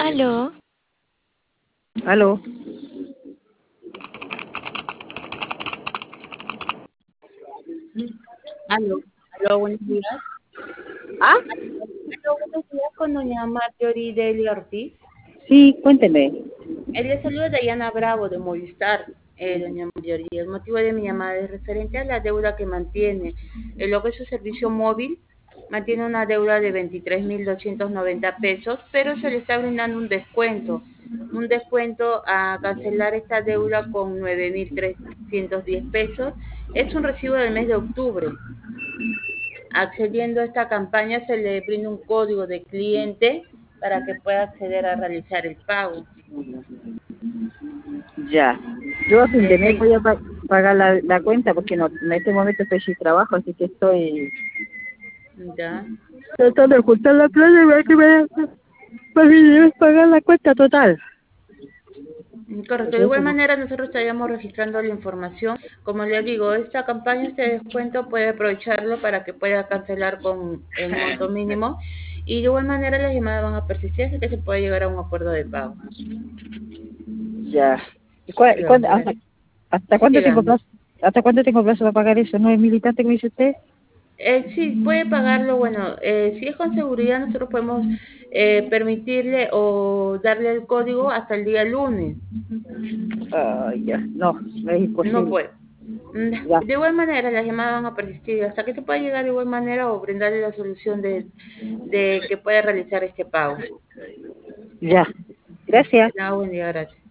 Aló, Aló, Aló, aló, buenos días. ¿ah? Aló, buenos días con doña Marjorie Delia Ortiz. Sí, cuénteme. Le saluda Dayana Bravo de Movistar, doña Marjorie. El motivo de mi llamada es referente a la deuda que mantiene. Lo que es su servicio móvil mantiene una deuda de 23.290 pesos, pero se le está brindando un descuento. Un descuento a cancelar esta deuda con 9.310 pesos. Es un recibo del mes de octubre. Accediendo a esta campaña se le brinda un código de cliente para que pueda acceder a realizar el pago. Ya. Yo a fin de mes Sí, voy a pagar la cuenta porque no, en este momento estoy sin trabajo, así que estoy ya. tratando de juntar la plata y ver que me pagar la cuenta total. Correcto. De igual manera, nosotros estaríamos registrando la información. Como le digo, esta campaña, este descuento puede aprovecharlo para que pueda cancelar con el monto mínimo. Y de igual manera, las llamadas van a persistir hasta que se pueda llegar a un acuerdo de pago. Ya. ¿Y Perdón, gracias. hasta cuánto tengo Dígame. plazo? ¿Hasta cuánto tengo plazo para pagar eso? ¿No es militante que me dice usted? Sí, puede pagarlo. Bueno, si es con seguridad, nosotros podemos permitirle o darle el código hasta el día lunes. Ya. No, no es No imposible. puede. Ya. De igual manera, las llamadas van a persistir hasta que se pueda llegar de igual manera o brindarle la solución de que pueda realizar este pago. Ya. Gracias. Que tenga buen día, gracias.